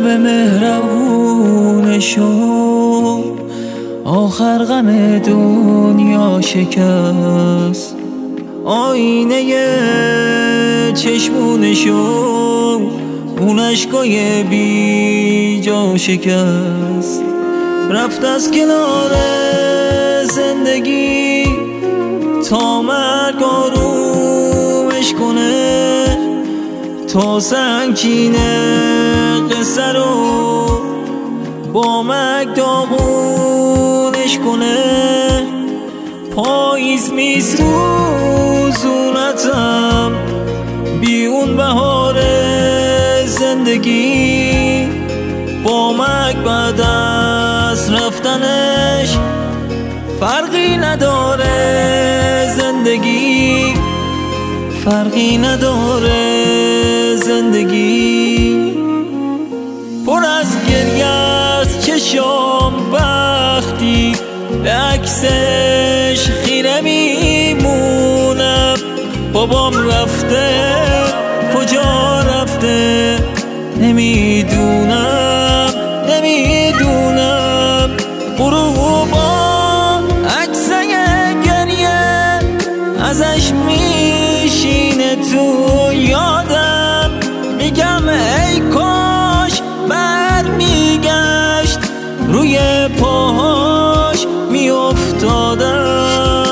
قلب مهربونشو آخر غم دنیا شکست، آینه چشمونشو اون اشکای بی جا شکست. رفت از کنار زندگی تا مرگ آرومش کنه، تا سنگینه قصه رو با مرگ داغونش کنه. پاییز میسوزونتم بی اون بهار زندگی، با مرگ بعد از رفتنش فرقی نداره زندگی، فرقی نداره زندگی. پر از گریه از چشام وقتی به عکسش خیره میمونم. بابام رفته کجا رفته نمیدونم، نمیدونم. غروبا عکسه گریه ازش میشینه تو یادم، میگم ای کاش برمیگشت روی پاهاش میافتادم.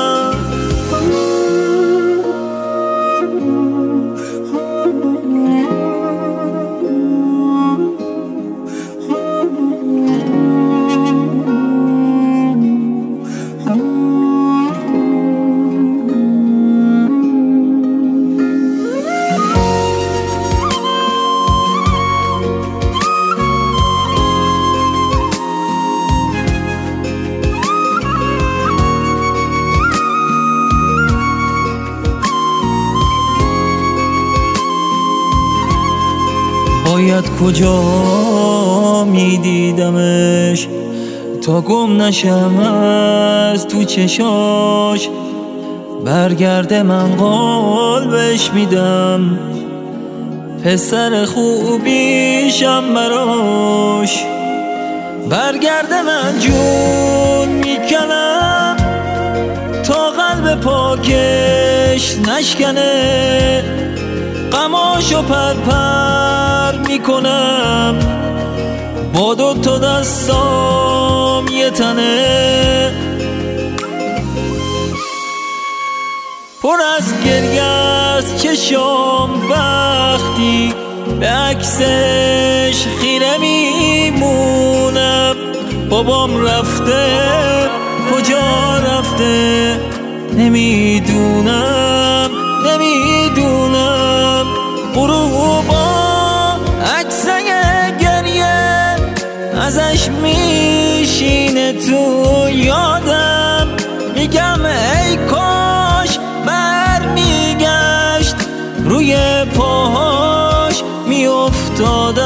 باید کجا میدیدمش تا گم نشم از تو چشاش، برگرده من قلبش میدم، پسر خوبیشم براش. برگرده من جون میکنم تا قلب پاکش نشکنه، غماشو پرپر میکنم با دوتا دستام یه تنه. پر از گریه از چشام وقتی به عکسش خیره میمونم. بابام رفته کجا رفته نمیدونم، نمیدونم. غروبا عکسه گریه ازش میشینه تو یادم، میگم ای کاش برمیگشت روی پاهاش میافتادم.